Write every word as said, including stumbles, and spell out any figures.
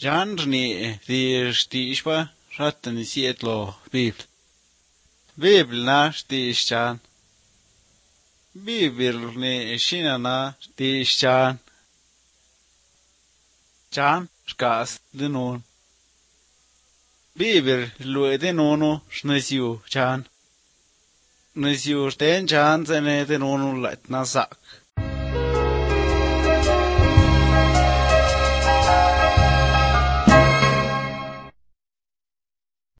Jan ni di stishba ratan sietlo Bibl. Bibl na stishan. Bibl ni shinana stishan. Jan skas denun. Bibl lue denunu snesiu Jan. Nesiu sten Jan zene denunu lat nasak.